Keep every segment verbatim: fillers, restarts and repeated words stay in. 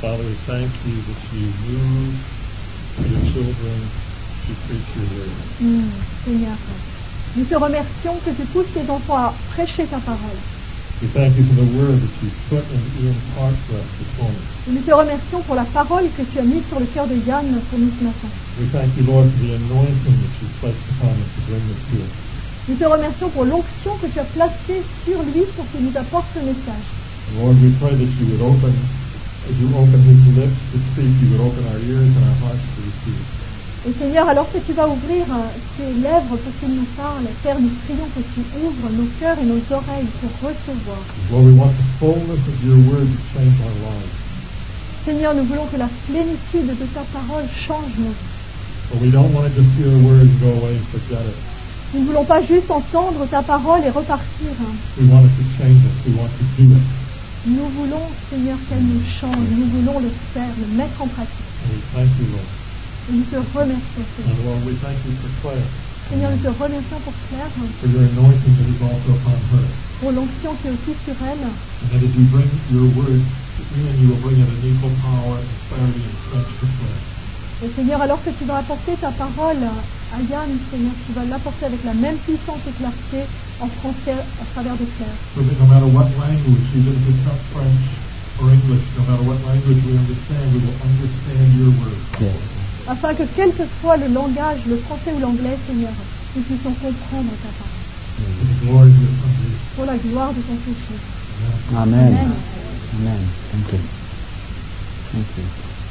Father, we thank you that you move your children to preach your word. Mm, Seigneur, nous te remercions que tu pousses tes enfants à prêcher ta parole. We thank you for the word that you put in Ian's heart for us this morning. Et nous te remercions pour la parole que tu as mise sur le cœur de Yann pour nous ce matin. We thank you, Lord, for the anointing that you placed upon him to bring this to us. Nous te remercions pour l'onction que tu as placée sur lui pour qu'il nous apporte ce message. And Lord, we pray that you would open, as you open his lips to speak, you would open our ears and our hearts to receive. Et Seigneur, alors que tu vas ouvrir tes lèvres pour qu'il nous parle, Père, nous prions que tu ouvres nos cœurs et nos oreilles pour recevoir. Lord, we want the fullness of your word to change our lives. Seigneur, nous voulons que la plénitude de ta parole change nos vies. But we don't want to just hear a word and go away and forget it. Nous ne voulons pas juste entendre ta parole et repartir. We want it to change us. We want to do it. Nous voulons, Seigneur, qu'elle nous change. Nous voulons le faire, le mettre en pratique. And we thank you, Lord. Et nous te remercions, Seigneur. And Lord, we thank you for Claire, Seigneur, nous te remercions pour Claire, for your anointing that is also upon her. pour l'onction qui est aussi sur elle. And that as you bring your word to Ian, you will bring it in equal power and clarity and strength to Claire. Et Seigneur, alors que tu vas apporter ta parole à Yann, Seigneur, tu vas l'apporter avec la même puissance et clarté en français à travers de Claire. So that no matter what language, even if it's not French or English, no matter what language we understand, we will understand your word. Yes. Afin que quel que soit le langage, le français ou l'anglais, Seigneur, nous puissions comprendre ta parole. For the glory of your Son, Jesus. Pour la gloire de ton péché. Amen. Amen. Amen. Thank you. Thank you.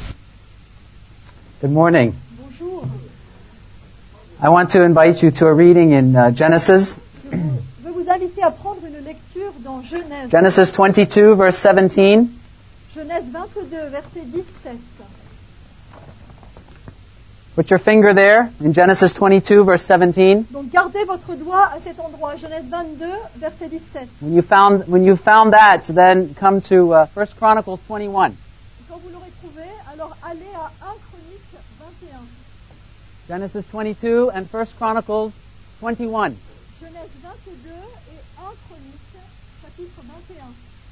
Good morning. Bonjour. I want to invite you to a reading in uh, Genesis. Je veux vous inviter à prendre une lecture dans Genèse. Genesis twenty-two, verse seventeen. Genèse vingt-deux, verset dix-sept. Put your finger there in Genesis twenty-two, verse seventeen. Donc gardez votre doigt à cet endroit. Genèse vingt-deux, verset dix-sept. When you found when you found that, then come to uh, First Chronicles twenty-one. Quand vous l'aurez trouvé, alors allez à un Chronique vingt et un. Genesis twenty-two and First Chronicles twenty-one. Genèse vingt-deux et un Chronique, chapitre vingt et un.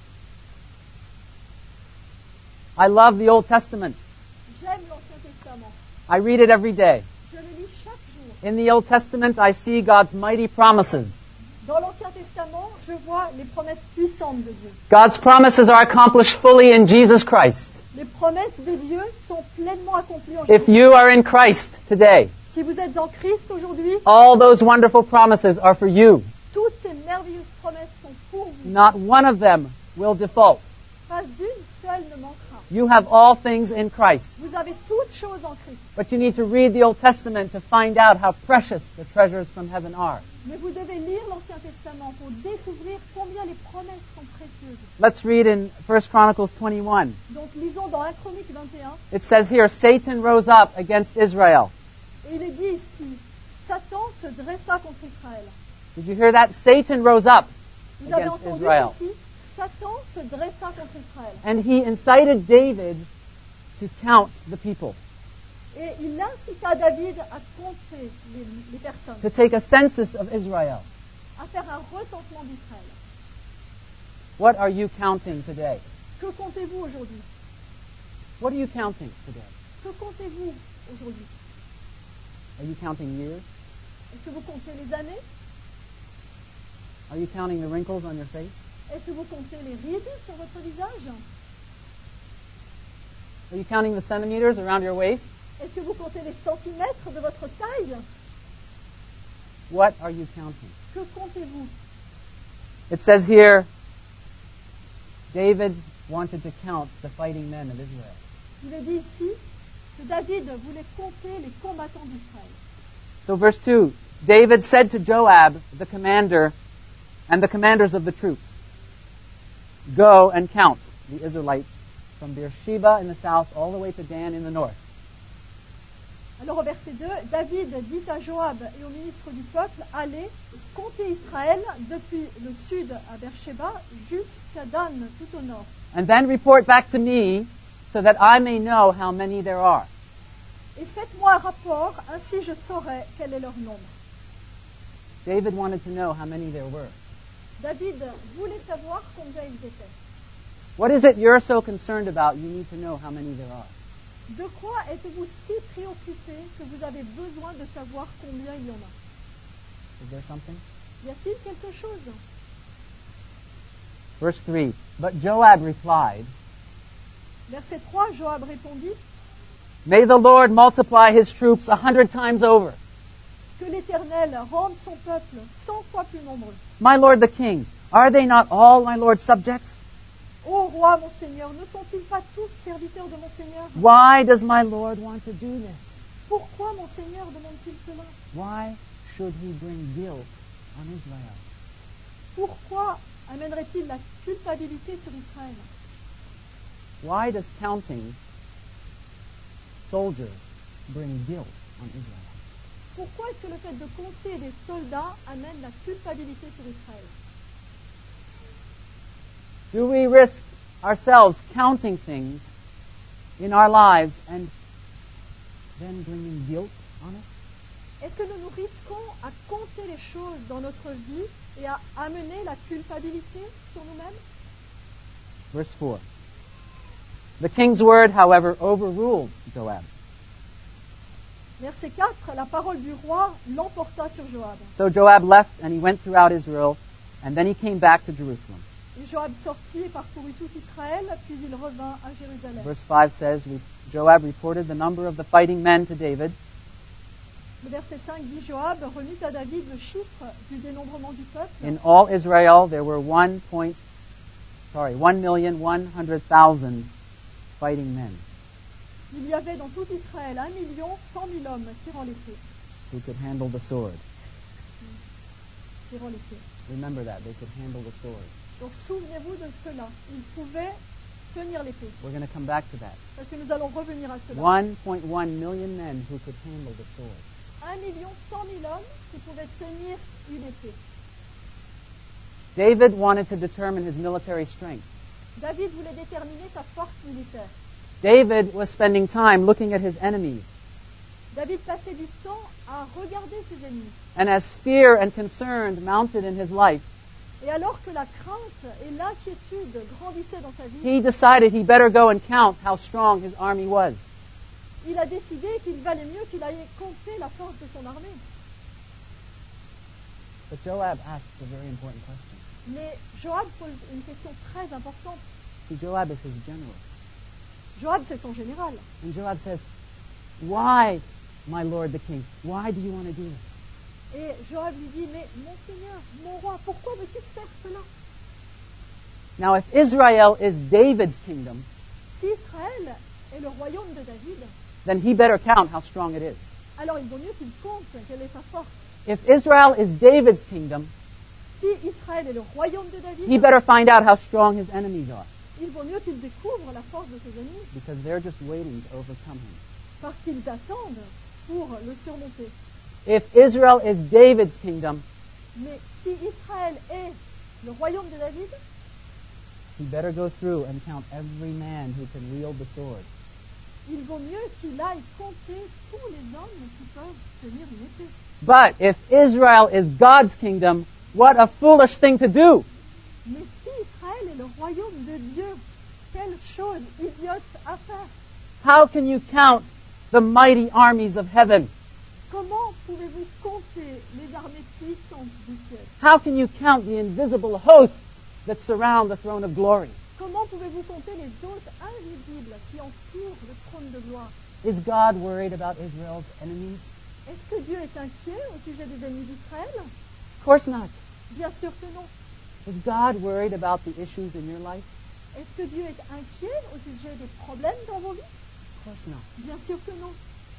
I love the Old Testament. J'aime l'Ancien Testament. I read it every day. Je le lis chaque jour. In the Old Testament, I see God's mighty promises. Dans l'Ancien Testament, je vois les promesses puissantes de Dieu. God's promises are accomplished fully in Jesus Christ. Les promesses de Dieu sont pleinement accomplies en If Jésus. you are in Christ today, Si vous êtes en Christ aujourd'hui, all those wonderful promises are for you. toutes ces merveilleuses promesses sont pour vous. Not one of them will default. Pas une seule ne manquera. You have all things in Christ. Vous avez toutes choses en Christ. But you need to read the Old Testament to find out how precious the treasures from heaven are. Mais vous devez lire l'Ancien Testament pour découvrir combien les promesses sont précieuses. Let's read in First Chronicles twenty-one. Donc lisons dans un Chronique vingt et un. It says here, Satan rose up against Israel. Et il est dit ici, Satan se dressa contre Israël. Did you hear that? Satan rose up Vous avez against entendu Israel. ici, Satan se dressa contre Israël. And he incited David to count the people, Et il incita David à compter les, les personnes, to take a census of Israel. à faire un recensement d'Israël. What are you counting today? Que comptez-vous aujourd'hui? What are you counting today? Que comptez-vous aujourd'hui? Are you counting years? Est-ce que vous comptez les années? Are you counting the wrinkles on your face? Est-ce que vous comptez les rides sur votre visage? Are you counting the centimeters around your waist? Est-ce que vous comptez les centimètres de votre taille? What are you counting? Que comptez-vous? It says here, David wanted to count the fighting men of Israel. Il est dit ici que David voulait compter les combattants d'Israël. So verse two, David said to Joab, the commander, and the commanders of the troops, go and count the Israelites from Beersheba in the south all the way to Dan in the north. Alors au verset deux, David dit à Joab et au ministre du peuple, allez, comptez Israël depuis le sud à Beersheba jusqu'à Dan tout au nord. And then report back to me so that I may know how many there are. Et faites-moi un rapport, ainsi je saurai quel est leur nombre. David wanted to know how many there were. David voulait savoir combien ils étaient. What is it you're so concerned about? You need to know how many there are. De quoi êtes-vous si préoccupé que vous avez besoin de savoir combien il y en a? Is there something? Y a-t-il quelque chose? Verse three. But Joab replied, Verset trois, Joab répondit, May the Lord multiply his troops a hundred times over. que l'Éternel rende son peuple cent fois plus nombreux. My lord the king, are they not all my lord's subjects? Ô roi, mon Seigneur, ne sont-ils pas tous serviteurs de mon Seigneur? Why does my lord want to do this? Pourquoi mon Seigneur demande-t-il cela? Why should he bring guilt on Israel? Pourquoi amènerait-il la culpabilité sur Israël? Why does counting soldiers bring guilt on Israel? Pourquoi est-ce que le fait de compter les soldats amène la culpabilité sur Israël? Do we risk ourselves counting things in our lives and then bringing guilt on us? Est-ce que nous nous risquons à compter les choses dans notre vie et à amener la culpabilité sur nous-mêmes? Verse four. The king's word, however, overruled Joab. Verset quatre, la parole du roi l'emporta sur Joab. So Joab left and he went throughout Israel, and then he came back to Jerusalem. Et Joab sortit et parcourut tout Israël, puis il revint à Jérusalem. Verse five says, Joab reported the number of the fighting men to David. Le verset cinq dit, Joab remit à David le chiffre du dénombrement du peuple. In all Israel, there were one point, sorry, one million one hundred thousand fighting men Il y avait dans tout Israël un million cent mille hommes tirant l'épée. who could handle the sword. Tirant l'épée. Remember that, they could handle the sword. Donc souvenez-vous de cela. Ils pouvaient tenir l'épée. We're going to come back to that. Parce que nous allons revenir à cela. one point one million men who could handle the sword. Un million cent mille hommes qui pouvaient tenir une épée. David wanted to determine his military strength. David voulait déterminer sa force militaire. David was spending time looking at his enemies. David passait du temps à regarder ses ennemis. And as fear and concern mounted in his life, Et alors que la crainte et l'inquiétude grandissaient dans sa vie, he decided he better go and count how strong his army was. il a décidé qu'il valait mieux qu'il aille compter la force de son armée. But Joab asks a very important question. Mais Joab pose une question très importante. See, Joab is his general. Joab, c'est son général. And Joab says, Why, my lord the king, why do you want to do this? Et Joab lui dit, mais mon Seigneur, mon roi, pourquoi veux-tu faire cela? Now, if Israel is David's kingdom, Si Israël est le royaume de David, then he better count how strong it is. alors il vaut mieux qu'il compte quelle est sa force. If Israel is David's kingdom, Si Israël est le royaume de David, he better find out how strong his enemies are, il vaut mieux qu'il découvre la force de ses ennemis, because they're just waiting to overcome him. parce qu'ils attendent pour le surmonter. If Israel is David's kingdom, Mais si Israël est le royaume de David, he better go through and count every man who can wield the sword. il vaut mieux qu'il aille compter tous les hommes qui peuvent tenir une épée. But if Israel is God's kingdom, what a foolish thing to do! Mais si Israël est le royaume de Dieu, quelle chose idiote à faire! How can you count the mighty armies of heaven? Comment pouvez-vous compter les armées puissantes du ciel? How can you count the invisible hosts that surround the throne of glory? Comment pouvez-vous compter les hôtes invisibles qui entourent le trône de gloire? Is God worried about Israel's enemies? Est-ce que Dieu est inquiet au sujet des ennemis d'Israël? Of course not. Bien sûr que non. Is God worried about the issues in your life? Est-ce que Dieu est inquiet au sujet des problèmes dans vos vies? Of course not. Bien sûr que non.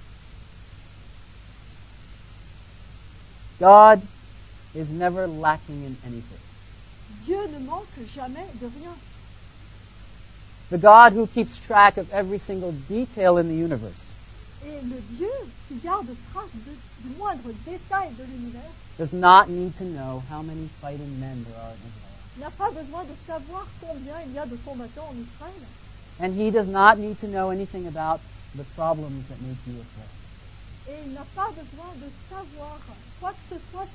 God is never lacking in anything. Dieu ne manque jamais de rien. The God who keeps track of every single detail in the universe Et le Dieu qui garde trace de, du moindre détail de l'univers does not need to know how many fighting men there are in Israel. n'a pas besoin de savoir combien il y a de combattants en Israël. And he does not need to know anything about the problems that make you afraid. Et il n'a pas besoin de savoir quoi que ce soit sur les problèmes qui vous font tenir dans la crainte.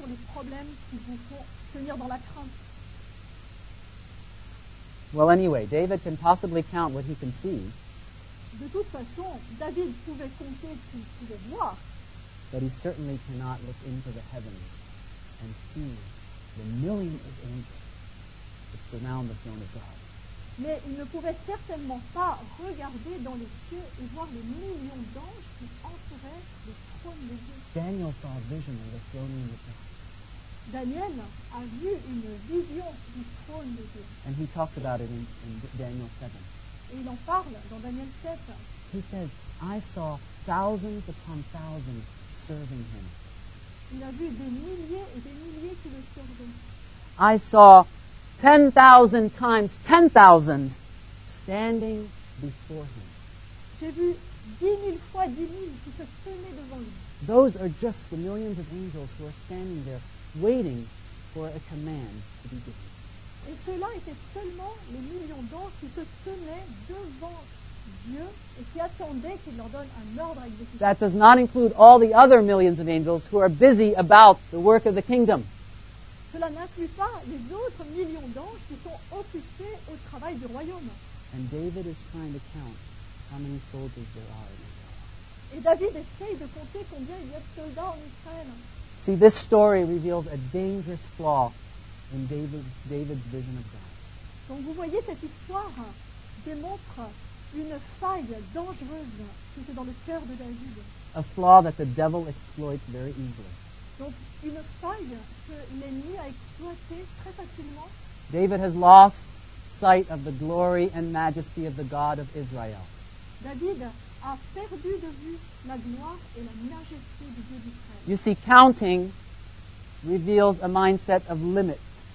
Well, anyway, David can possibly count what he can see, De toute façon, David pouvait compter ce qu'il pouvait voir, but he certainly cannot look into the heavens and see the millions of angels that surround the throne of God. mais il ne pouvait certainement pas regarder dans les cieux et voir les millions d'anges qui entouraient le trône de Dieu. Daniel saw a vision of the throne room of God, Daniel a vu une vision du trône de Dieu. and he talks about it in, in Daniel seven. Et il en parle dans Daniel sept. He says, I saw thousands upon thousands serving him. Il a vu des milliers et des milliers qui le servaient. I saw ten thousand times ten thousand standing before him. J'ai vu dix mille fois dix mille qui se tenaient devant lui. Those are just the millions of angels who are standing there waiting for a command to be given. Et ceux-là étaient seulement les millions d'anges qui se tenaient devant Dieu et qui attendaient qu'il leur donne un ordre à exécuter. That does not include all the other millions of angels who are busy about the work of the kingdom. Cela n'inclut pas les autres millions d'anges qui sont occupés au travail du royaume. And David is trying to count how many soldiers there are in Israel. Et David essaye de compter combien il y a de soldats en Israël. See, this story reveals a dangerous flaw in David's, David's vision of God. Donc vous voyez, cette histoire démontre une faille dangereuse qui était dans le cœur de David. A flaw that the devil exploits very easily. Donc une faille que l'ennemi a exploitée très facilement. David has lost sight of the glory and majesty of the God of Israel. David a perdu de vue la gloire et la majesté du Dieu d'Israël. You see, counting reveals a mindset of limits.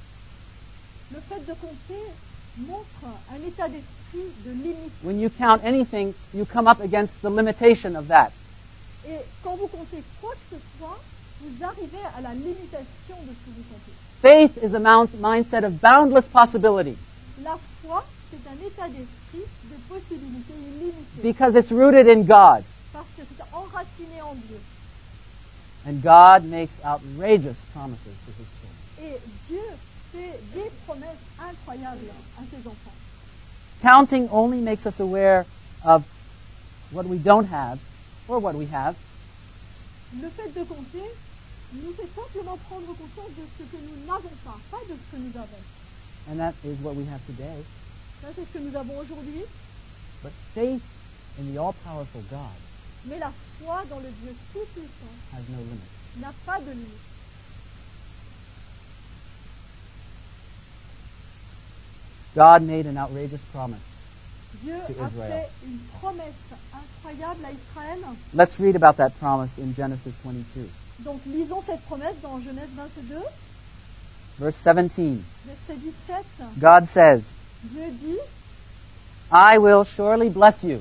Le fait de compter montre un état d'esprit de limite. When you count anything, you come up against the limitation of that. Et quand vous comptez quoi que ce soit, vous arrivez à la limitation de ce que vous comptez. Faith is a mount- mindset of boundless possibility La foi, c'est un état d'esprit de possibilités illimitées. because it's rooted in God. Parce que c'est enraciné en Dieu. And God makes outrageous promises to his children. Et Dieu fait des promesses incroyables à ses enfants. Counting only makes us aware of what we don't have or what we have. Le fait de compter nous fait simplement prendre conscience de ce que nous n'avons pas, pas de ce que nous avons. And that is what we have today. Ça, c'est ce que nous avons aujourd'hui. But faith in the all-powerful God Mais la foi dans le Dieu tout-puissant has no limit. n'a pas de limite. God made an outrageous promise. Dieu To a Israel. fait une promesse incroyable à Israël. Let's read about that promise in Genesis twenty-two, Donc lisons cette promesse dans Genèse vingt-deux, verse seventeen. verset dix-sept. God says, Dieu dit, I will surely bless you.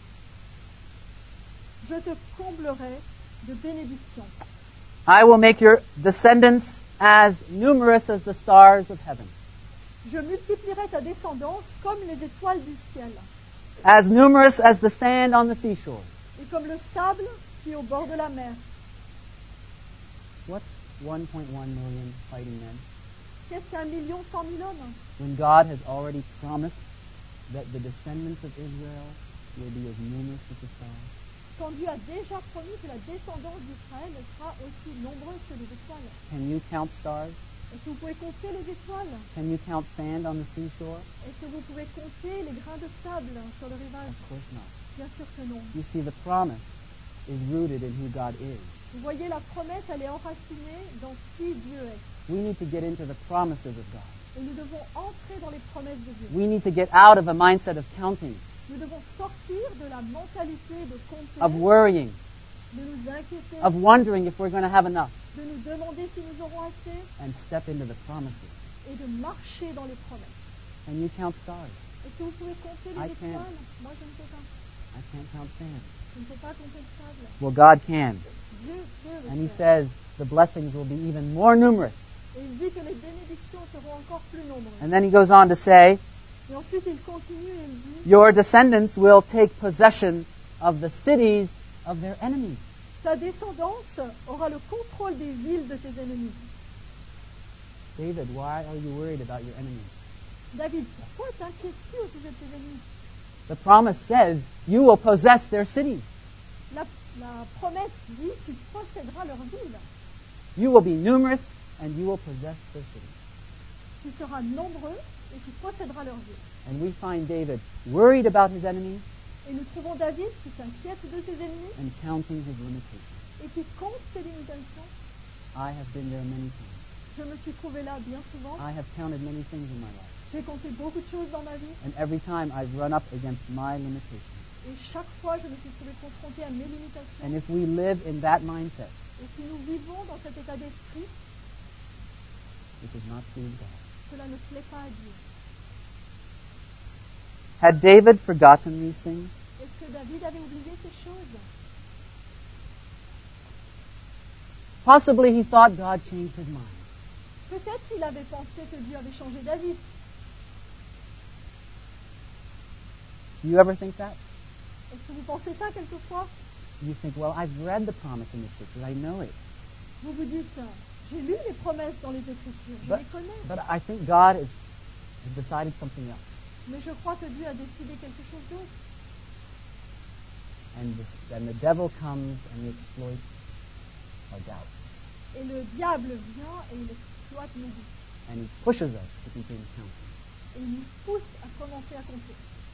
je te comblerai de bénédictions. I will make your descendants as numerous as the stars of heaven, Je multiplierai ta descendance comme les étoiles du ciel as numerous as the sand on the seashore. et comme le sable qui est au bord de la mer. What's one point one million fighting men? Qu'est-ce qu'un million cent mille hommes? When God has already promised that the descendants of Israel will be as numerous as the stars. Quand Dieu a déjà promis que la descendance d'Israël sera aussi nombreuse que les étoiles. Can you count stars? Est-ce que vous pouvez compter les étoiles? Can you count sand on the seashore? Est-ce que vous pouvez compter les grains de sable sur le rivage? Of course not. Bien sûr que non. You see, the promise is rooted in who God is. Vous voyez, la promesse, elle est enracinée dans qui Dieu est. We need to get into the promises of God. Et nous devons entrer dans les promesses de Dieu. We need to get out of a mindset of counting, Nous devons sortir de la mentalité de compter, of worrying, de nous inquiéter, of wondering if we're going to have enough, de nous demander si nous aurons assez and step into the promises. et de marcher dans les promesses. Can you count stars? Est-ce que vous pouvez compter I les can't. étoiles? Moi, je ne peux pas. I can't count sand. Je ne peux pas compter le sable. Well, God can. Dieu peut le And He faire. says the blessings will be even more numerous. Et il dit que les bénédictions seront encore plus nombreuses. And then He goes on to say, Et ensuite, il continue et il dit, your descendants will take possession of the cities of their enemies. ta descendance aura le contrôle des villes de tes ennemis. David, why are you worried about your enemies? David, pourquoi t'inquiètes-tu au sujet de tes ennemis? The promise says, you will possess their cities. La, la promesse dit, tu posséderas leur ville. You will be numerous, and you will possess their cities. Tu seras nombreux et tu posséderas leur ville. And we find David worried about his enemies Et nous trouvons David qui s'inquiète de ses ennemis and counting his limitations. et qui compte ses limitations. I have been there many times. Je me suis trouvé là bien souvent. I have counted many things in my life. J'ai compté beaucoup de choses dans ma vie. And every time I've run up against my limitations. Et chaque fois, je me suis trouvé confronté à mes limitations. And if we live in that mindset, Et si nous vivons dans cet état d'esprit, it does not please God. cela ne plaît pas à Dieu. Had David forgotten these things? Est-ce que David avait oublié ces choses? Possibly he thought God changed his mind. Peut-être qu'il avait pensé que Dieu avait changé David. Do you ever think that? Est-ce que vous pensez ça quelquefois? You think, well, I've read the promise in the scriptures. I know it. Vous vous dites, j'ai lu les promesses dans les Écritures, je But, les connais. but I think God is, has decided something else. Mais je crois que Dieu a décidé quelque chose d'autre. And, this, and the devil comes and he exploits our doubts. Et le diable vient et il exploite nos doutes. And he pushes us to begin counting. Et il nous pousse à commencer à compter.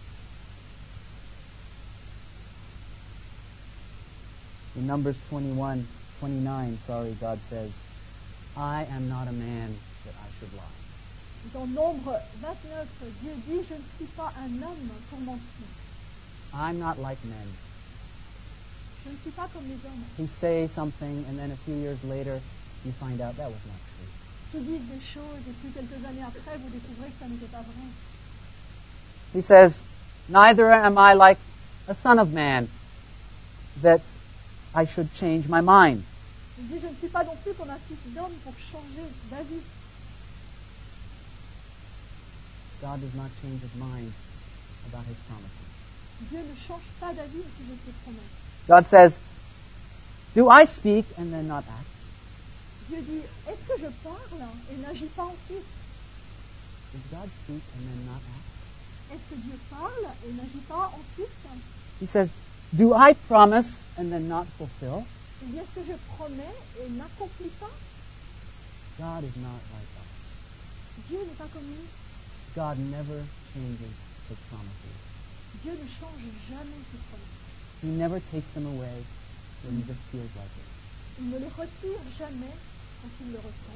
In Numbers twenty-one, twenty-nine, sorry, God says, I am not a man that I should lie. Dans Nombre vingt-neuf, Dieu dit, je ne suis pas un homme pour mentir. I'm not like men Je ne suis pas comme les hommes who say something and then a few years later you find out that was not true. qui disent des choses et puis quelques années après, vous découvrez que ça n'était pas vrai. He says, neither am I like a son of man that I should change my mind. Il dit, je ne suis pas non plus comme un fils d'homme pour changer d'avis. God does not change his mind about his promises. Dieu ne change pas d'avis au sujet de ses promesses. God says, do I speak and then not act? Dieu dit, est-ce que je parle et n'agis pas ensuite? Does God speak and then not act? Est-ce que Dieu parle et n'agit pas ensuite? He says, do I promise and then not fulfill? Il dit, est-ce que je promets et n'accomplis pas? God is not like us. Dieu n'est pas comme nous. God never changes his promises. Dieu ne change jamais ses promesses. He never takes them away when he just feels like it. Il ne les retire jamais quand il le ressent.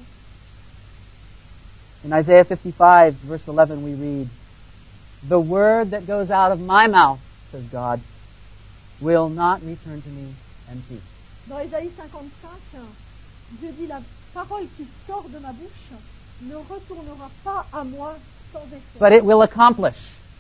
In Isaiah fifty-five, verse eleven, we read, the word that goes out of my mouth, says God, will not return to me empty. Dans Ésaïe cinquante-cinq, Dieu dit, la parole qui sort de ma bouche ne retournera pas à moi sans effet, But it will accomplish.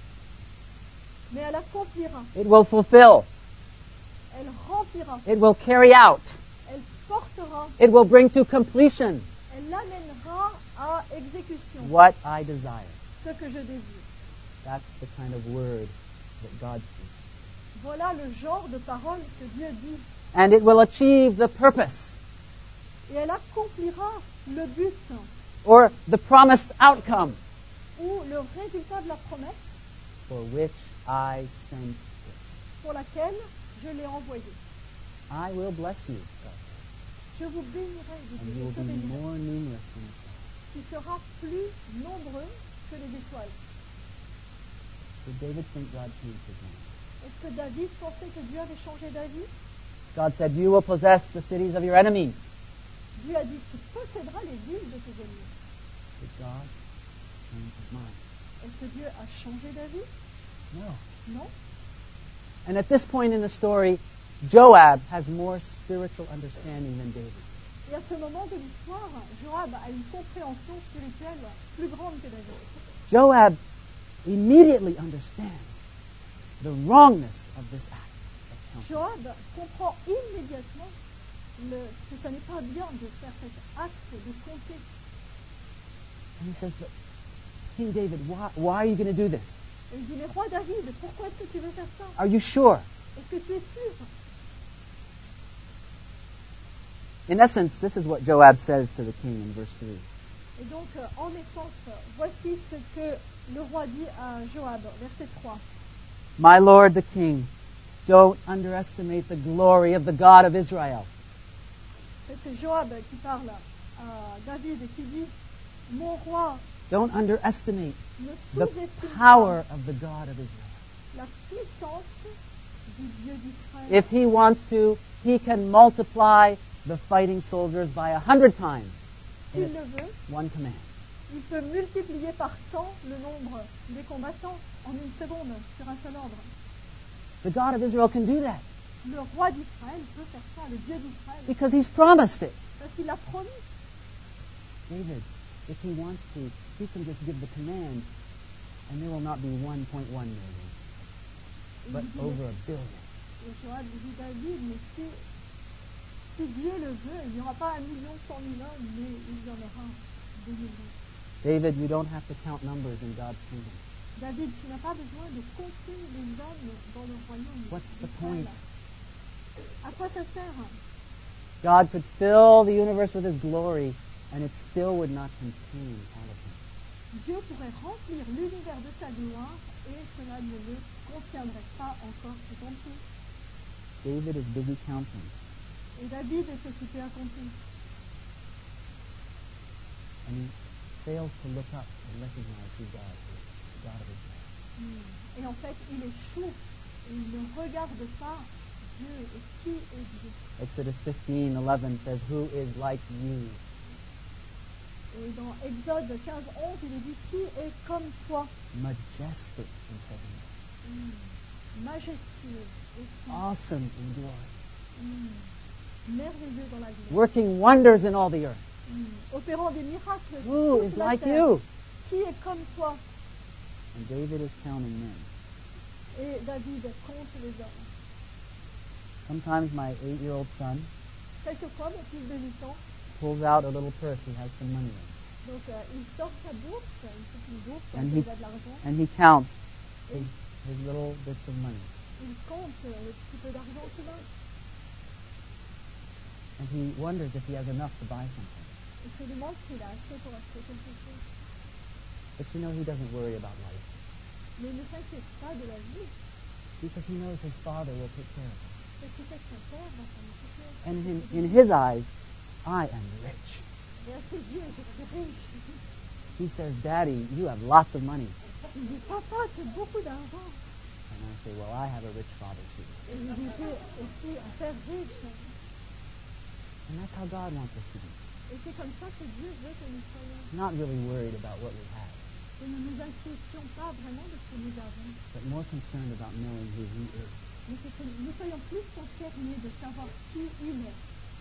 mais elle accomplira, It will fulfill. elle remplira, It will carry out. elle portera, It will bring to completion elle amènera à exécution what I desire. ce que je désire. That's the kind of word that God speaks. Voilà le genre de parole que Dieu dit. And it will achieve the purpose Et elle accomplira le but or the promised outcome ou le résultat de la promesse for which I sent it. pour laquelle je l'ai envoyé. I will bless you, God says, Je vous bénirai, dit and Dieu, you will je te be bénirai. more numerous than the stars. Tu seras plus nombreux que les étoiles. Did David think God changed his mind? Est-ce que David pensait que Dieu avait changé d'avis? God said, you will possess the cities of your enemies. Dieu a dit, tu posséderas les villes de tes ennemis. Did God change his mind? Est-ce que Dieu a changé d'avis? No. Non. And at this point in the story, Joab has more spiritual understanding than David. Et à ce moment de l'histoire, Joab a une compréhension spirituelle plus grande que David. Joab immediately understands the wrongness of this act of counsel. Joab comprend immédiatement le, que ce n'est pas bien de faire cet acte de compter. And he says, but King David, why, why are you going to do this? Et il dit, mais roi David, pourquoi est-ce que tu veux faire ça? Are you sure? Est-ce que tu es sûr? In essence, this is what Joab says to the king in verse three. Et donc, euh, en essence, voici ce que le roi dit à Joab, verset trois. My lord the king, don't underestimate the glory of the God of Israel. C'est Joab qui parle à David et qui dit, mon roi, Don't underestimate ne the sous-estime power pas of the God of Israel. la puissance du Dieu d'Israël. If he wants to, he can multiply the fighting soldiers by a hundred times S'il in le veut, one command. il peut multiplier par cent le nombre des combattants en une seconde sur un seul ordre. The God of Israel can do that Le roi d'Israël peut faire ça, le Dieu d'Israël, because he's promised it. parce qu'il l'a promis. David, if he wants to, he can just give the command and there will not be one point one million, Et but il dit, over a billion. et Joab lui dit, David, mais si, si Dieu le veut, il n'y aura pas un million cent mille hommes, mais il y en aura deux millions. David, you don't have to count numbers in God's kingdom. David, tu n'as pas besoin de compter les hommes dans le royaume. What's the d'Israël. point? À quoi ça sert? God could fill the universe with his glory and it still would not contain all of him. Dieu pourrait remplir l'univers de sa gloire et cela ne le contiendrait pas encore tout entier. David is busy counting. Et David est occupé à compter. And he fails to look up and recognize who God is, the God of Israel. Hmm. Et en fait, il échoue et il ne regarde pas Dieu et qui est Dieu. Exodus fifteen eleven says, Who is like you? Et dans Exode quinze onze, il est dit qui est comme toi, Majestic in heaven, hmm. majestueux, aussi, awesome in glory, hmm. merveilleux dans la gloire, working wonders in all the earth. hmm. opérant des miracles sur Who toute is la like terre. you? Qui est comme toi? And David is counting men. Et David compte les hommes. Sometimes my eight-year-old son Quelquefois, mon fils de huit ans, pulls out a little purse he has some money in. donc euh, il sort sa bourse, une petite bourse, dans And laquelle he, il a de l'argent, and he counts et his, his little bits of money. il compte euh, le petit peu d'argent qu'il a. And he wonders if he has enough to buy something. Il se demande s'il a assez pour acheter quelque chose. But you know, he doesn't worry about life Mais il ne s'inquiète pas de la vie, because he knows his father will take care of him. parce qu'il sait que son père va s'en occuper. And in, in his eyes, I am rich. Et à ses yeux, je suis riche. He says, Daddy, you have lots of money. Il dit, papa, tu as beaucoup d'argent. And I say, well, I have a rich father too. Et il dit, j'ai aussi un père riche. And that's how God wants us to be. Et c'est comme ça que Dieu veut que nous soyons. Not really worried about what we have, Et ne nous inquiétions pas vraiment de ce que nous avons, but more concerned about knowing who he is. mais que nous soyons plus concernés de savoir qui il est.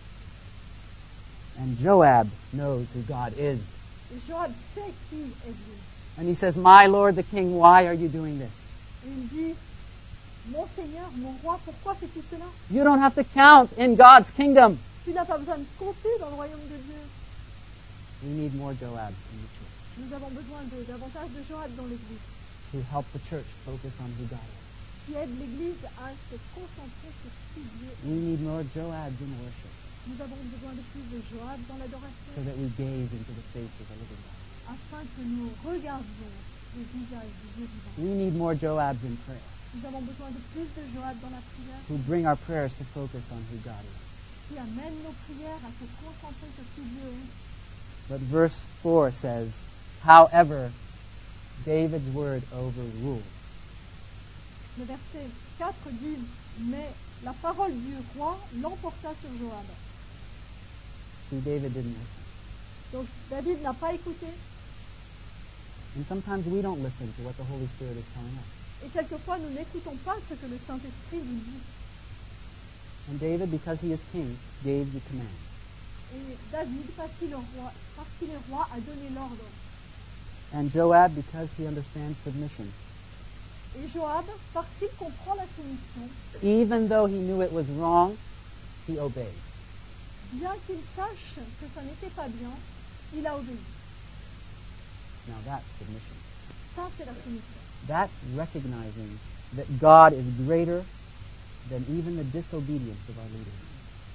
And Joab knows who God is. Et Joab sait qui est Dieu. And he says, My Lord the King, why are you doing this? Et il dit, mon Seigneur, mon roi, pourquoi fais-tu cela? You don't have to count in God's kingdom. Tu n'as pas besoin de compter dans le royaume de Dieu. We need more Joabs in the church Nous avons besoin de davantage de Joab dans l'Église, who help the church focus on who God is. qui aident l'Église à se concentrer sur qui Dieu est. We need more Joabs in worship Nous avons besoin de plus de Joab dans so l'adoration, that we gaze into the face of the living God. afin que nous regardions le visage du Dieu vivant. We need more Joabs in prayer Nous avons besoin de plus de Joab dans la prière, who bring our prayers to focus on who God is. qui amènent nos prières à se concentrer sur qui Dieu est. But verse four says, However, David's word overruled. Le verset quatre dit, mais la parole du roi l'emporta sur Joab. See, David didn't listen. Donc David n'a pas écouté, And sometimes we don't listen to what the Holy Spirit is telling us. et quelquefois nous n'écoutons pas ce que le Saint-Esprit nous dit. And David, because he is king, gave the command. Et David, parce qu'il est roi, parce qu'il est roi, a donné l'ordre. And Joab, because he understands submission, Et Joab, parce qu'il comprend la soumission, even though he knew it was wrong, he obeyed. bien qu'il sache que ça n'était pas bien, il a obéi. Now that's submission. Ça, c'est la soumission. That's recognizing that God is greater than even the disobedience of our leaders.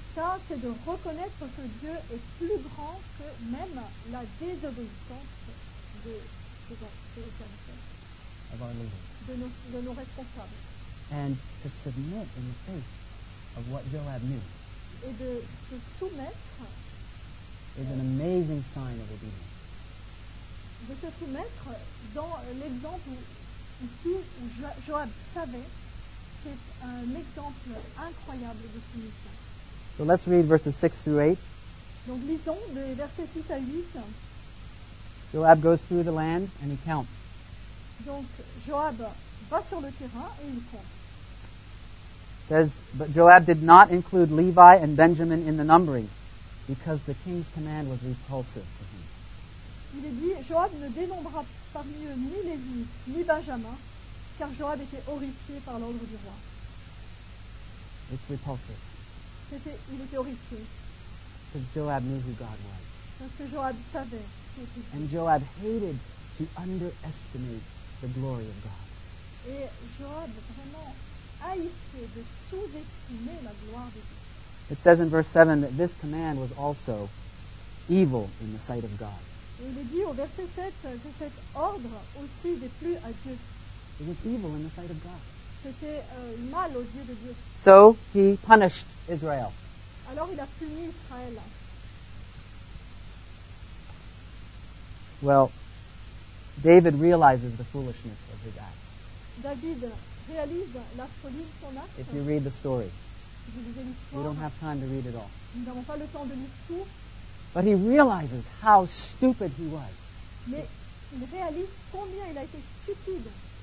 ça, c'est de reconnaître que Dieu est plus grand que même la désobéissance des, des, des serviteurs, of our leaders. de nos, de nos responsables. And to submit in the face of what Joab knew Et de se soumettre, is an amazing sign of obedience. de se soumettre dans l'exemple où- ici où Jo- Joab savait, c'est un exemple incroyable de soumission. So let's read verses six through eight. Donc lisons des versets six à huit. Joab goes through the land and he counts. Donc Joab va sur le terrain et il compte. It says, but Joab did not include Levi and Benjamin in the numbering, because the king's command was repulsive to him. Il est dit, Joab ne dénombra parmi eux ni Lévi ni Benjamin, car Joab était horrifié par l'ordre du roi. It's repulsive, C'était, il était horrifié, because Joab knew who God was. parce que Joab savait qui était Dieu. And Joab hated to underestimate the glory of God. Et Joab vraiment haïssait de sous-estimer la gloire de Dieu. It says in verse seven that this command was also evil in the sight of God. Et il est dit au verset sept que cet ordre aussi déplut à Dieu. It was evil in the sight of God. C'était euh, mal aux yeux de Dieu. So he punished Israel. Alors il a puni Israël. Well, David realizes the foolishness of his act. David réalise la folie de son acte. If you read the story, Si vous lisez we l'histoire, don't have time to read it all. nous n'avons pas le temps de lire tout, But he realizes how stupid he was. mais il réalise combien il a été stupide.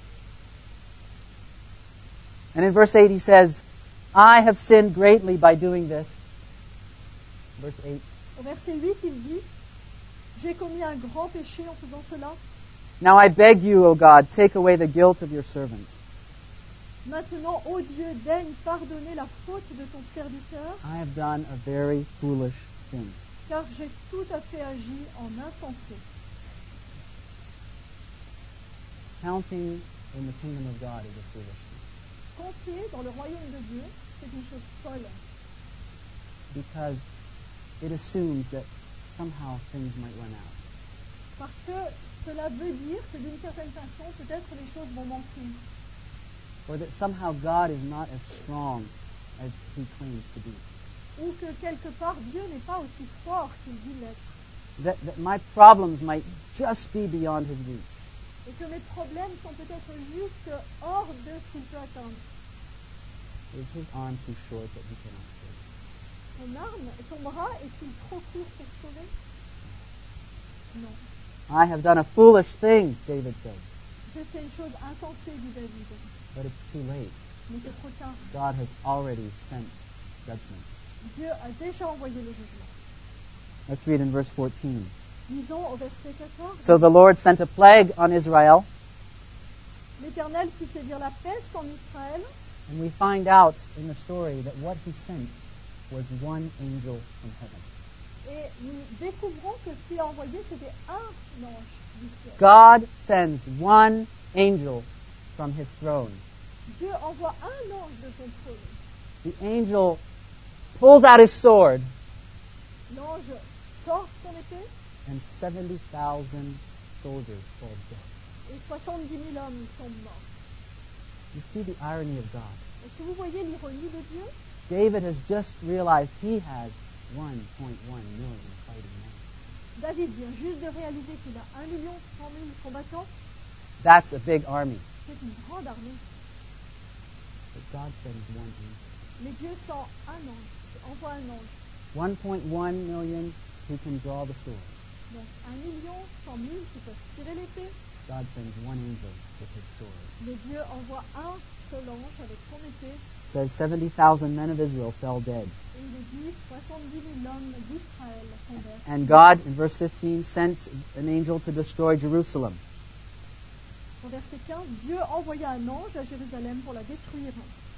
And in verse eight he says, I have sinned greatly by doing this. Verse eight. Au verset huit, il dit, j'ai commis un grand péché en faisant cela. Now I beg you, O God, take away the guilt of your servant. Maintenant, ô Dieu, daigne pardonner la faute de ton serviteur, I have done a very foolish thing. car j'ai tout à fait agi en insensé. Counting in the kingdom of God is a foolish thing. Compter dans le royaume de Dieu, c'est une chose folle, Because it assumes that somehow things might run out. parce que cela veut dire que d'une certaine façon, peut-être les choses vont manquer, Or that somehow God is not as strong as he claims to be. ou que quelque part Dieu n'est pas aussi fort qu'il dit l'être, That, that my problems might just be beyond his reach. et que mes problèmes sont peut-être juste hors de ce qu'il peut atteindre. Is his arm too short that he cannot save? Son arme, son bras est-il trop court pour sauver? Non. I have done a foolish thing, David says. J'ai fait une chose insensée, dit David, But it's too late. mais c'est trop tard. God has already sent judgment. Dieu a déjà envoyé le jugement. Let's read in verse fourteen. Lisons au verset quatorze. So the Lord sent a plague on Israel, L'Éternel fit sévir la peste en Israël, and we find out in the story that what he sent was one angel from heaven. et nous découvrons que ce qu'il a envoyé, c'était un ange du ciel. God sends one angel from his throne. Dieu envoie un ange de son trône. The angel pulls out his sword, L'ange sort son épée, and seventy thousand soldiers fall dead. et soixante-dix mille hommes sont morts. You see the irony of God. Est-ce que vous voyez l'ironie de Dieu? David has just realized he has one point one million fighting men. David vient juste de réaliser qu'il a un million cent mille combattants. That's a big army. C'est une grande armée. But God sends one angel. Mais Dieu sent un ange, envoie un ange. one point one million who can draw the sword. Donc un million cent mille qui peuvent tirer l'épée. God sends one angel with his sword. Mais Dieu envoie un seul ange avec son épée. It says seventy thousand men of Israel fell dead. Et il est dit soixante-dix mille hommes d'Israël tombèrent. And God, in verse fifteen, sent an angel to destroy Jerusalem. Au verset quinze, Dieu envoya un ange à Jérusalem pour la détruire.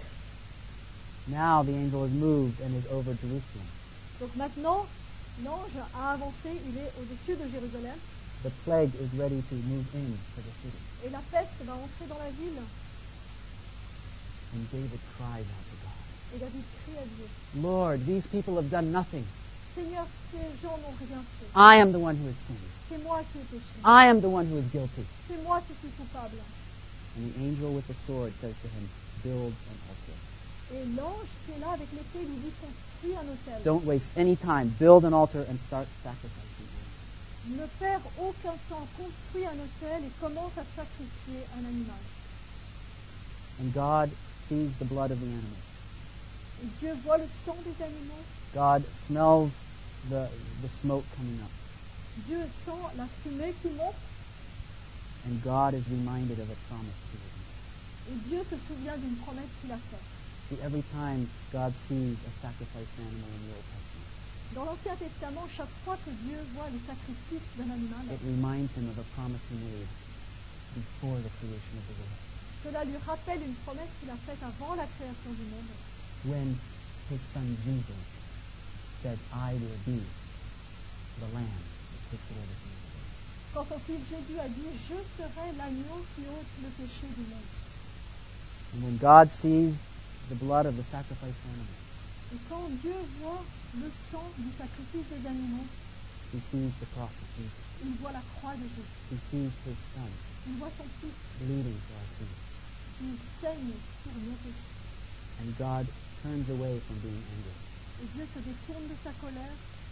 Now the angel is moved and is over Jerusalem. Donc maintenant, l'ange a avancé, il est au-dessus de Jérusalem. The plague is ready to move in to the city. Et la peste va entrer dans la ville. And David cries out to God. Et David crie à Dieu, Lord, these people have done nothing. Seigneur, ces gens n'ont rien fait. I am the one who has sinned. C'est moi qui ai péché. I am the one who is guilty. C'est moi qui suis coupable. And the angel with the sword says to him, build an altar. Et l'ange qui est là avec l'épée lui dit, construis un autel. Don't waste any time. Build an altar and start sacrificing. Ne perds aucun temps, construis un autel et commence à sacrifier un animal. And God sees the blood of the animals. Et Dieu voit le sang des animaux. God smells the, the smoke coming up. Dieu sent la fumée qui monte. And God is reminded of a promise to him. Et Dieu se souvient d'une promesse qu'il a faite. See, every time God sees a sacrificed animal in the Old Testament, Dans l'Ancien Testament, chaque fois que Dieu voit le sacrifice d'un animal, it reminds him of a promise he made before the creation of the world. cela lui rappelle une promesse qu'il a faite avant la création du monde. When his son Jesus said, I will be the lamb that takes away the sin of the world. Quand son fils Jésus a dit, je serai l'agneau qui ôte le péché du monde. And when God sees the blood of the sacrificed animal, Et quand Dieu voit le sang du sacrifice des animaux, he sees the cross of Jesus. il voit la croix de Jésus. He sees his son Il voit son fils bleeding for our sins. qui saigne pour nos péchés. And God turns away from being angry Et Dieu se détourne de sa colère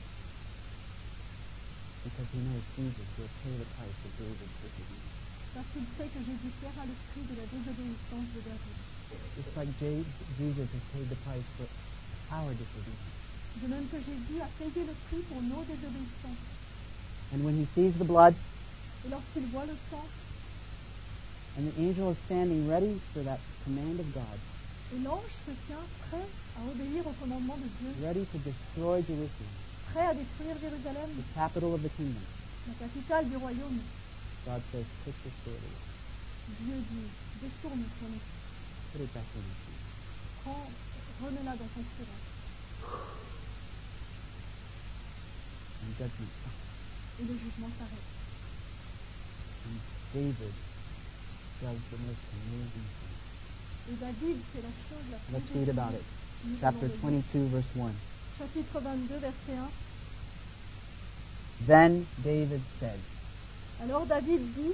because he knows Jesus will pay the price of David's disobedience. parce qu'il sait que Jésus paiera le prix de la désobéissance de David. Just like J- Jesus has paid the price for our disobedience. De même que Jésus a payé le prix pour nos désobéissances. And when he sees the blood, Et lorsqu'il voit le sang, and the angel is standing ready for that command of God, et l'ange se tient prêt à obéir au commandement de Dieu, ready to destroy Jerusalem, prêt à détruire Jérusalem, the capital of the kingdom, la capitale du royaume, God says, take this sword away. Dieu dit, détourne ton esprit, Put it back in his hand. prends, remets-la dans ton courant. And judgment stops. Et le jugement s'arrête. And David does the most amazing thing. Et David, c'est la chose la plus Let's read about it. Nous Chapter allons le lire. twenty-two, verse one. Chapitre vingt-deux, verset un. Then David said, Alors David dit,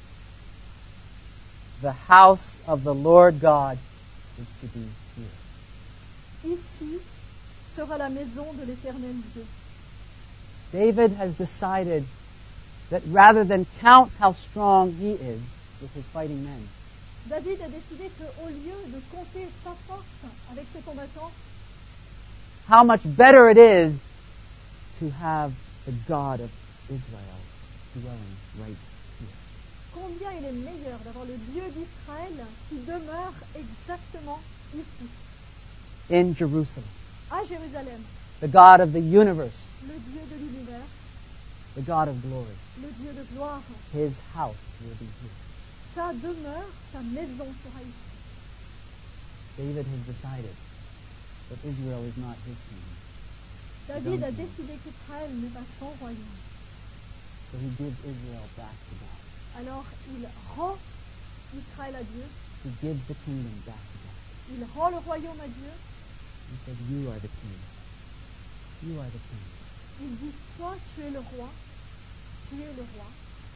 the house of the Lord God is to be here. ici sera la maison de l'Éternel Dieu. David has decided that rather than count how strong he is with his fighting men, David a décidé qu'au lieu de compter sa force avec ses combattants, how much better it is to have the God of Israel dwelling right here. combien il est meilleur d'avoir le Dieu d'Israël qui demeure exactement ici, In Jerusalem, à Jérusalem, the God of the universe, le Dieu de l'univers, the God of glory. le Dieu de gloire. His house will be here. Sa demeure, sa maison sera ici. David has decided that Israel is not his kingdom. David a décidé qu'Israël n'est pas son royaume. So he gives Israel back to God. Alors il rend Israël à Dieu, He gives the kingdom back to God. il rend le royaume à Dieu, He says, you are the king. You are the king. il dit, toi tu es le roi, tu es le roi.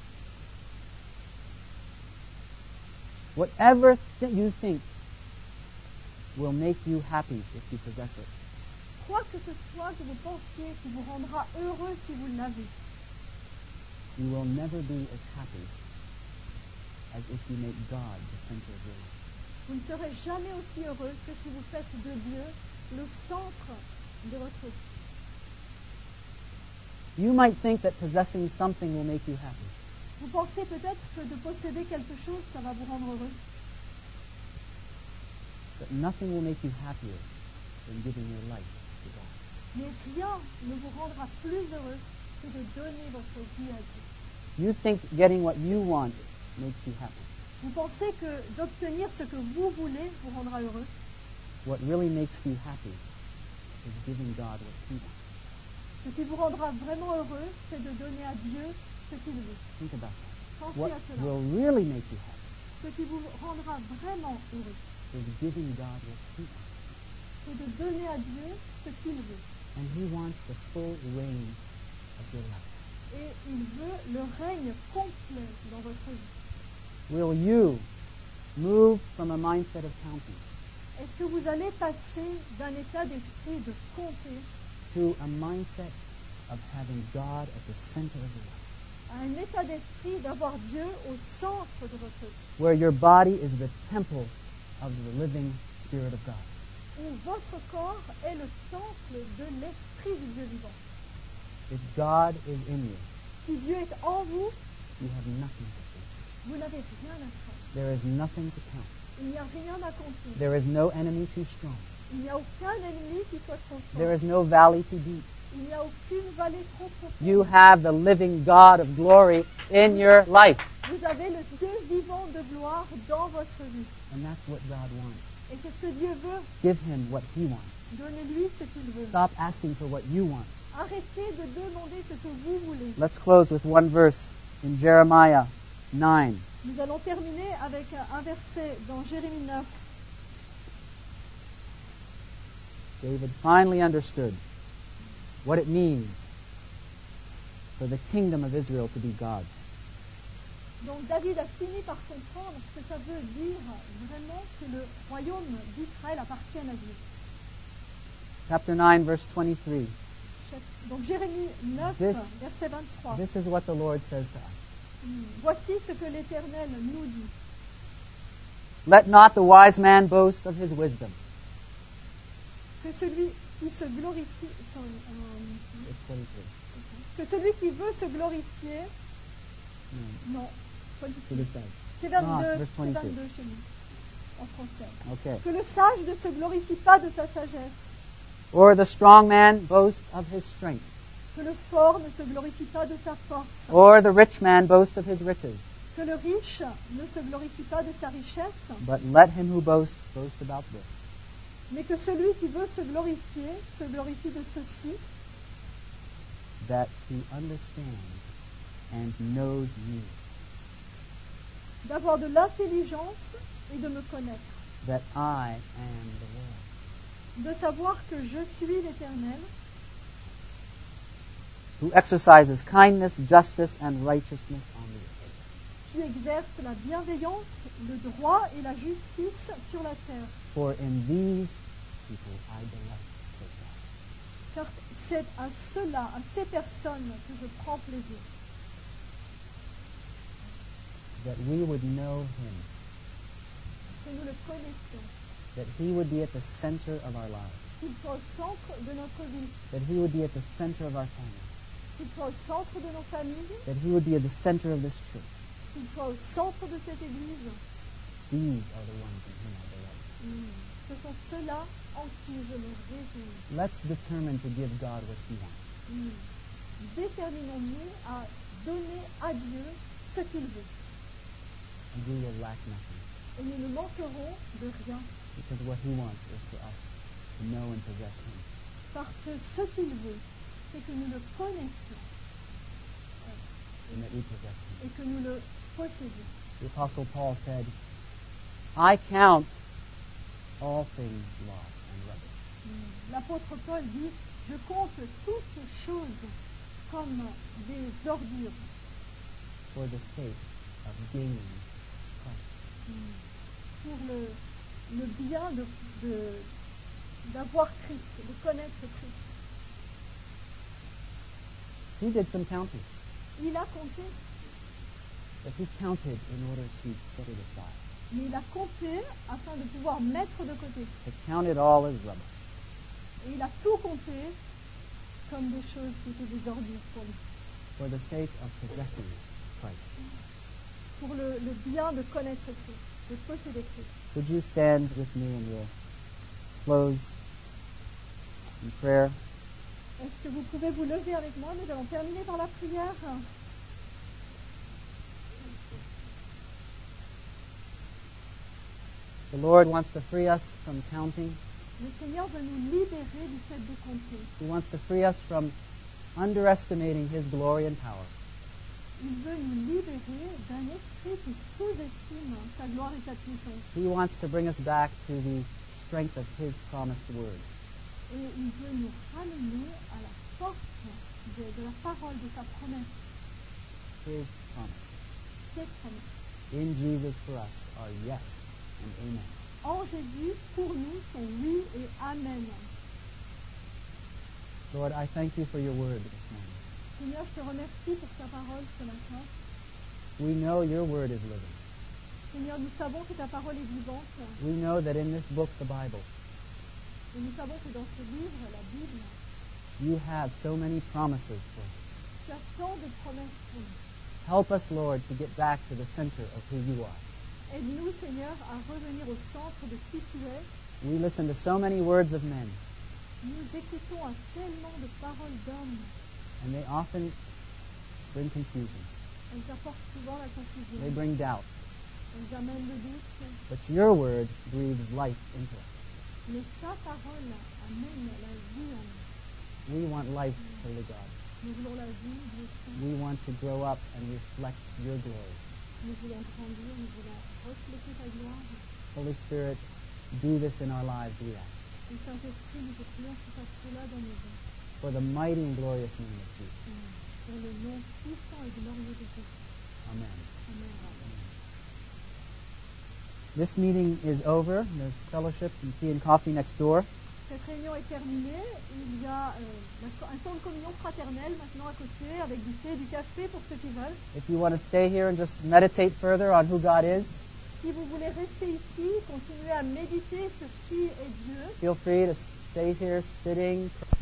Whatever th- you think will make you happy if you possess it, Quoi que ce soit que vous pensiez qui vous rendra heureux si vous l'avez, you will never be as happy as if you make God the center of your life. vous ne serez jamais aussi heureux que si vous faites de Dieu le centre de votre vie. You might think that possessing something will make you happy. Vous pensez peut-être que de posséder quelque chose, ça va vous rendre heureux. But nothing will make you happier than giving your life to God. Mais rien ne vous rendra plus heureux que de donner votre vie à Dieu. You think getting what you want makes you happy. Vous pensez que d'obtenir ce que vous voulez vous rendra heureux. What really makes you happy is giving God what he wants. Ce qui vous rendra vraiment heureux, c'est de donner à Dieu ce qu'il veut. Think about that. Pensez What à cela. will really make you happy Ce qui vous rendra vraiment heureux, is giving God what he wants. que de donner à Dieu ce qu'il veut. And He wants the full reign of your life. Et il veut le règne complet dans votre vie. Will you move from a mindset of counting Est-ce que vous allez passer d'un état d'esprit de compter to a mindset of having God at the center of your life, à un état d'esprit d'avoir Dieu au centre de votre vie, where your body is the temple of the living Spirit of God? où votre corps est le temple de l'esprit du Dieu vivant? If God is in you, Si Dieu est en vous, you have nothing to fear. vous n'avez rien à craindre. There is nothing to count. Il n'y a rien à compter. There is no enemy too strong. Il n'y a aucun ennemi qui soit trop There fort. is no valley too deep. Il n'y a aucune vallée trop profonde. You have the living God of glory in your life. Vous avez le Dieu vivant de gloire dans votre vie. And that's what God wants. Et c'est ce que Dieu veut. Give Him what He wants. Donnez-lui ce qu'il veut. Stop asking for what you want. Arrêtez de demander ce que vous voulez. Let's close with one verse in Jeremiah nine. Nous allons terminer avec un verset dans Jérémie neuf. David finally understood what it means for the kingdom of Israel to be God's. Donc David a fini par comprendre ce que ça veut dire vraiment que le royaume d'Israël appartienne à Dieu. Chapter nine, verse twenty-three. Donc Jérémie neuf, This- verset vingt-trois. This is what the Lord says to us. Voici ce que l'Éternel nous dit. Let not the wise man boast of his wisdom. Que celui qui se glorifie, son- euh, It's twenty-three. que celui qui veut se glorifier, No, non, pas du to tout. the side. C'est Ah, vingt-deux, verse c'est twenty-two. vingt-deux chez nous, en français. Okay. Que le sage ne se glorifie pas de sa sagesse, Or the strong man boast of his strength. que le fort ne se glorifie pas de sa force, Or the rich man boast of his riches. que le riche ne se glorifie pas de sa richesse, But let him who boasts boast about this, mais que celui qui veut se glorifier se glorifie de ceci, that he understands and knows me, d'avoir de l'intelligence et de me connaître, that I am the Lord, de savoir que je suis l'Éternel, who exercises kindness, justice, and righteousness on the earth. qui exerce la bienveillance, le droit et la justice sur la terre. For in these people I delight, says God. Car c'est à cela, à ces personnes que je prends plaisir, That we would know him, que nous le connaissions, that he would be at the center of our lives, qu'il soit au centre de notre vie, that he would be at the center of our families, qu'il soit au centre de nos familles, that he would be at the center of this church. qu'il soit au centre de cette Église. These are the ones in whom I delight. Ce sont ceux-là en qui je me réjouis. Let's determine to give God what he wants. Déterminons-nous à donner à Dieu ce qu'il veut. And we will lack nothing. Et nous ne manquerons de rien. Because what he wants is for us to know and possess him. Parce que ce qu'il veut, c'est que nous le connaissions And that we possess him. et que nous le possédions. The Apostle Paul said, I count all things loss and rubbish. L'apôtre Paul dit, je compte toutes choses comme des ordures For the sake of gaining Christ. pour le, le bien de, de- d'avoir Christ, de connaître Christ. He did some counting, Il a compté, but he counted in order to set it aside. mais il a compté afin de pouvoir mettre de côté. He counted all as rubbish. Et il a tout compté comme des choses qui étaient des ordures pour lui. For the sake of possessing Christ. Pour le, le bien de connaître Christ, de posséder Christ. Would you stand with me and we'll close in prayer? Est-ce que vous pouvez vous lever avec moi? Nous allons terminer par la prière. The Lord wants to free us from counting. Le Seigneur veut nous libérer du fait de compter. He wants to free us from underestimating his glory and power. Il veut nous libérer d'un esprit qui sous-estime sa gloire et sa puissance. He wants to bring us back to the strength of His promised word. Et il veut nous ramener à la force de, de la parole, de sa promesse, His promise. ses promesses. In Jesus for us are yes and amen. En Jésus, pour nous, sont oui et amen. Lord, I thank you for your word this morning. Seigneur, je te remercie pour ta parole ce matin. We know your word is living. Seigneur, nous savons que ta parole est vivante. We know that in this book, the Bible, Et nous savons que dans ce livre, la Bible, you have so many promises for us. tu as tant de promesses pour nous. Help us, Lord, to get back to the center of who you are. Aide-nous, Seigneur, à revenir au centre de qui tu es. We listen to so many words of men, Nous écoutons à tellement de paroles d'hommes. and they often bring confusion. Elles apportent souvent la confusion. They bring doubt. Elles amènent le doute. But your word breathes life into us. Mais ta parole amène la vie en nous. We want life, Holy God. Nous voulons la vie, Dieu Saint. We want to grow up and reflect your glory. Nous voulons grandir, nous voulons refléter ta gloire. Holy Spirit, do this in our lives, we ask. Et Saint-Esprit, nous te prions que tu fasses cela dans nos vies. For the mighty and glorious name of Jesus. Dans le nom puissant et glorieux de Jésus. Amen. Amen. This meeting is over. There's fellowship and tea and coffee next door. Cette réunion est terminée. Il y a euh, un temps de communion fraternelle maintenant à côté avec du thé et du café pour ceux qui veulent. If you want to stay here and just meditate further on who God is, Si vous voulez rester ici, continuer à méditer sur qui est Dieu, feel free to stay here sitting,